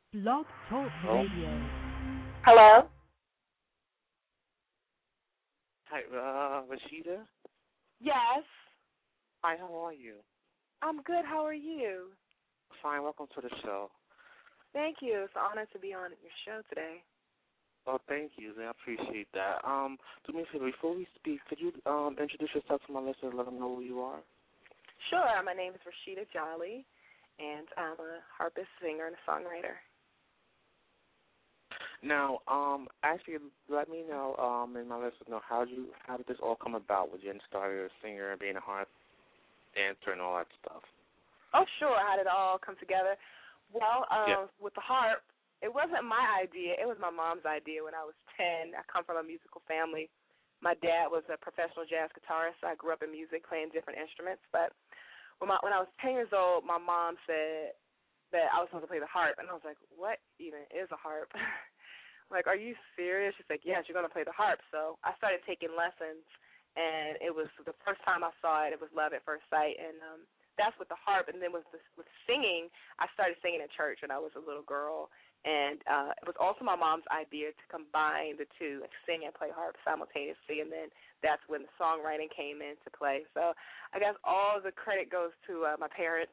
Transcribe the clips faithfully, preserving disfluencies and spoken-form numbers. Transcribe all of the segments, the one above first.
Blog Talk Hello? Radio. Hello? Hi, uh, Rashida? Yes. Hi, how are you? I'm good. How are you? Fine, welcome to the show. Thank you. It's an honor to be on your show today. Oh, thank you. I appreciate that. Um, do me a favor, before we speak, could you um introduce yourself to my listeners and let them know who you are? Sure. My name is Rashida Jolly, and I'm a harpist, singer, and a songwriter. Now, um, actually, let me know, um, and my listeners know, how did you, how did this all come about? Was you getting started as a singer, being a harp dancer, and all that stuff? Oh, sure. How did it all come together? Well, Yeah. um, with the harp, it wasn't my idea. It was my mom's idea when I was ten. I come from a musical family. My dad was a professional jazz guitarist, so I grew up in music, playing different instruments. But when, my, when I was ten years old, my mom said that I was supposed to play the harp, and I was like, what even is a harp? Like, are you serious? She's like, yes, you're going to play the harp. So I started taking lessons, and it was the first time I saw it, it was love at first sight, and um, that's with the harp. And then with the, with singing, I started singing in church when I was a little girl, and uh, it was also my mom's idea to combine the two, like sing and play harp simultaneously, and then that's when the songwriting came into play. So I guess all the credit goes to uh, my parents.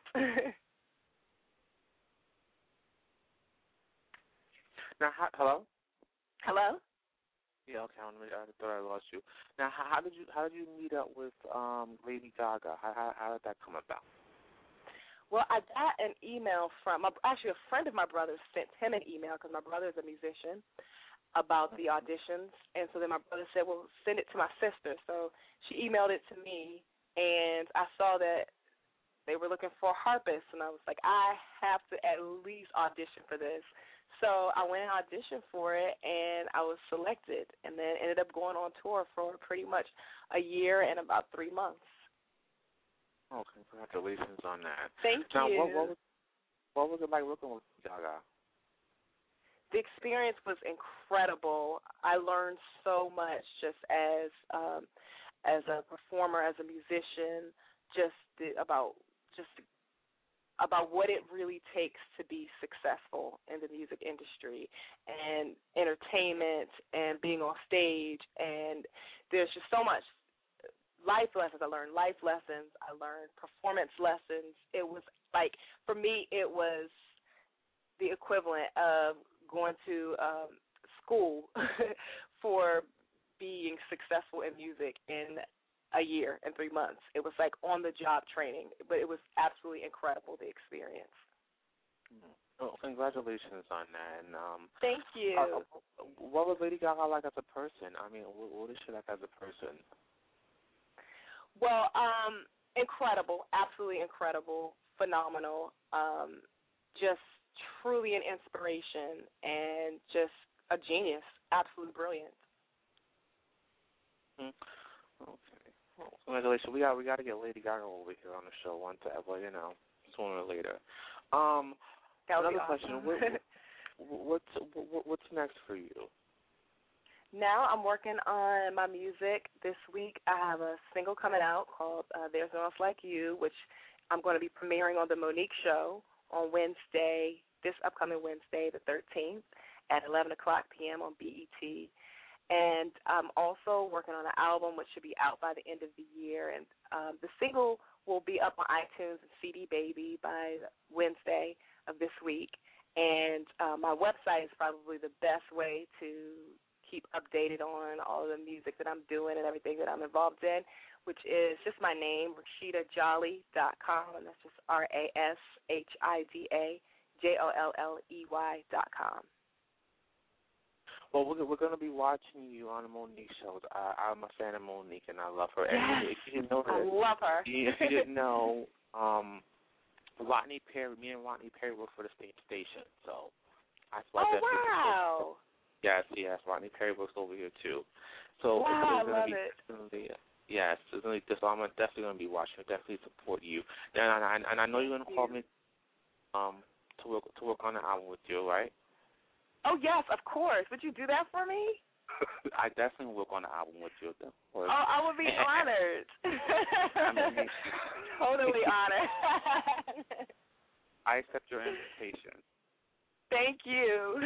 Now, how, hello? Hello? Yeah, okay. I I thought I lost you. Now, how, how did you how did you meet up with um Lady Gaga? How how, how did that come about? Well, I got an email from, actually a friend of my brother's sent him an email because my brother is a musician about the auditions. And so then my brother said, well, send it to my sister. So she emailed it to me, and I saw that they were looking for a harpist, and I was like, I have to at least audition for this. So I went and auditioned for it, and I was selected, and then ended up going on tour for pretty much a year and about three months. Oh, congratulations on that. Thank now, you. Now, what, what, was, what was it like working with Gaga? The experience was incredible. I learned so much just as um, as a performer, as a musician, just the, about just about what it really takes to be successful in the music industry and entertainment and being on stage. And there's just so much life lessons. I learned life lessons. I learned performance lessons. It was like, for me, it was the equivalent of going to um, school for being successful in music in a year and three months. It was like on-the-job training, but it was absolutely incredible, the experience. Oh, congratulations on that. And um, thank you. Uh, what was Lady Gaga like as a person? I mean, what, what is she like as a person? Well, um, incredible, absolutely incredible, phenomenal, um, just truly an inspiration and just a genius, absolutely brilliant. Mm. Okay. Well, congratulations. We got we got to get Lady Gaga over here on the show one time, but you know, sooner or later. Um, that would another be question: awesome. what, what's what, what's next for you? Now I'm working on my music. This week I have a single coming out called uh, "There's No One Like You," which I'm going to be premiering on the Monique Show on Wednesday, this upcoming Wednesday, the thirteenth, at eleven o'clock p.m. on B E T. And I'm also working on an album which should be out by the end of the year. And um, the single will be up on iTunes and C D Baby by Wednesday of this week. And uh, my website is probably the best way to keep updated on all of the music that I'm doing and everything that I'm involved in, which is just my name, Rashida Jolly dot com, and that's just R A S H I D A J O L L E Y dot com. Well, we're, we're going to be watching you on the Monique show. I, I'm a fan of Monique, and I love her. Yes, and if you didn't know I this, love her. if you didn't know, um, Rodney Perry, me and Rodney Perry work for the state station, so that's why. Oh, wow. Yes, yes, Rodney Perry works over here too. So wow, it's, it's I love be, it. Definitely, yes, it's gonna be, so I'm definitely going to be watching. Definitely support you. And I, and I know you're going to call me um to work to work on the album with you, right? Oh, yes, of course. Would you do that for me? I definitely work on the album with you. Of course. Oh, I would be honored. I mean, totally honored. I accept your invitation. Thank you.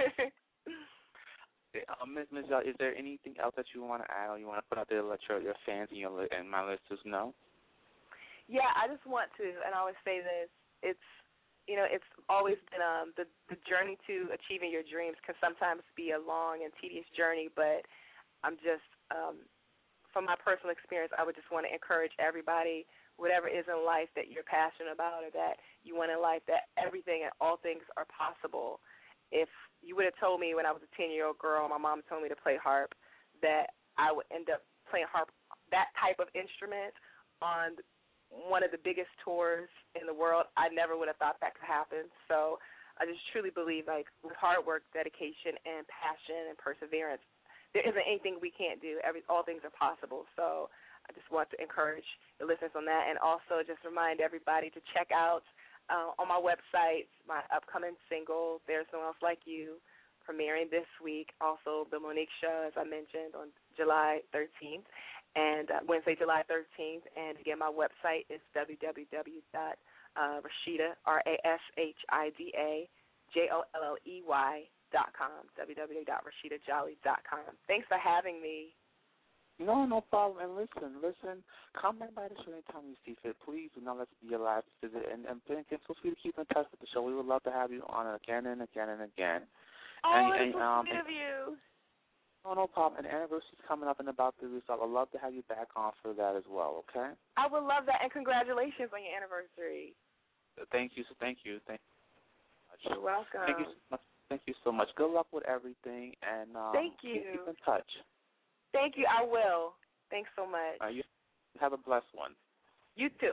Uh, Miz Miz, is there anything else that you want to add or you want to put out there to let your, your fans and your and my listeners know? Yeah, I just want to, and I always say this, it's, you know, it's always been um, the, the journey to achieving your dreams can sometimes be a long and tedious journey, but I'm just, um, from my personal experience, I would just want to encourage everybody, whatever it is in life that you're passionate about or that you want in life, that everything and all things are possible. If you would have told me when I was a ten-year-old girl, my mom told me to play harp, that I would end up playing harp, that type of instrument, on one of the biggest tours in the world, I never would have thought that could happen. So I just truly believe, like, with hard work, dedication, and passion and perseverance, there isn't anything we can't do. Every all things are possible. So I just want to encourage the listeners on that, and also just remind everybody to check out uh, on my website my upcoming single, There's No One Else Like You, premiering this week. Also, the Monique Show, as I mentioned, on July thirteenth. And uh, Wednesday, July thirteenth. And, again, my website is w w w dot rashida, R A S H I D A, J O L L E Y, dot com, w w w dot rashida jolly dot com. Thanks for having me. No, no problem. And listen, listen, come back by the show anytime you see fit. Please do not let us be your last visit. And, and feel free to keep in touch with the show. We would love to have you on again and again and again. Oh, and, it's and, so um, sweet of you. No, no problem. And anniversary's coming up in about three weeks. I would love to have you back on for that as well, okay? I would love that, and congratulations on your anniversary. Thank you. So thank you. Thank you. You're welcome. Thank you so much. Thank you so much. Good luck with everything, and um, thank you. Keep in touch. Thank you. I will. Thanks so much. Uh, you have a blessed one. You too.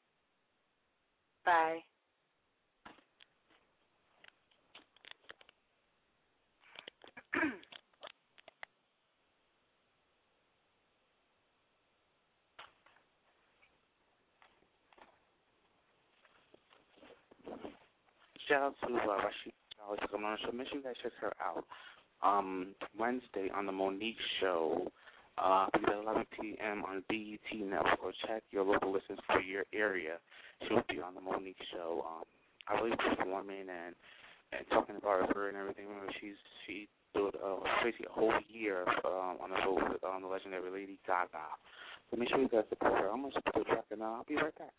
Bye. Shout out to uh, Rashida Jolly for coming on the show. Make sure you guys check her out. Um, Wednesday on the Monique Show, uh, at eleven p.m. on B E T Network. Or check your local listings for your area. She'll be on the Monique Show. Um, I believe performing and and talking about her and everything. Remember, she's she did uh, basically a whole year um, on the show with um, the legendary Lady Gaga. So make sure you guys support her. I'm gonna support the track, and uh, I'll be right back.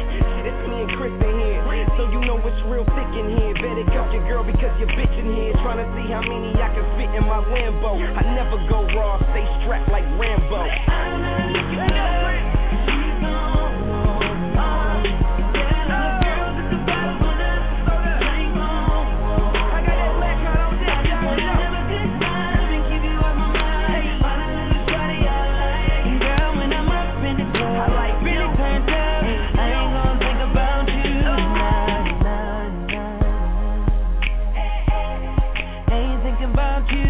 Trying trying to see how many I can fit in my Lambo. I never go raw, stay strapped like Rambo. I'm looking back. About you.